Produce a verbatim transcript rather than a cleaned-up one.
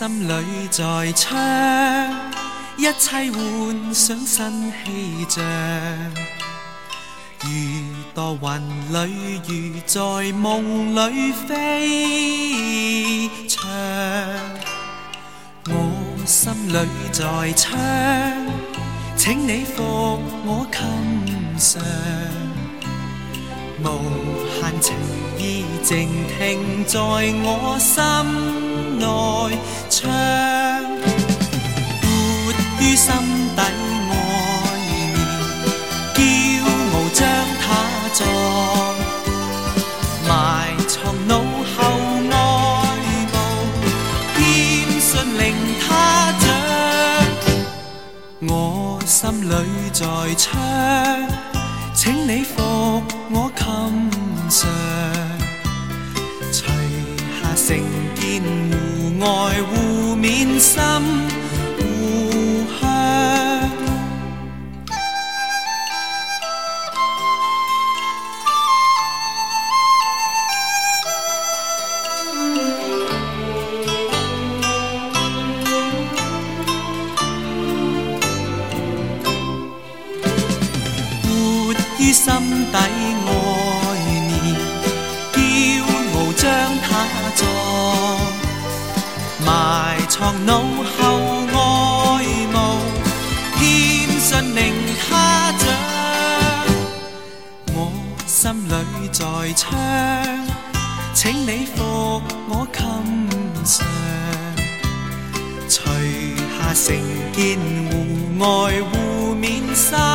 心里在唱，一切幻想新气象，如墮雲裏，如在夢裏飛翔。我心裏在唱，請你伏我琴上，無限情意靜停在我心內唱，活於心底愛念，驕傲將它葬，埋藏腦後愛慕，謙遜令它長。我心裏在唱，請你伏我琴上，除下成見互愛互勉心互向。於心底愛念，驕傲將它葬，埋藏腦後愛慕，謙遜令它長。我心裏在唱，請你伏我琴上，除下成見互愛互勉心。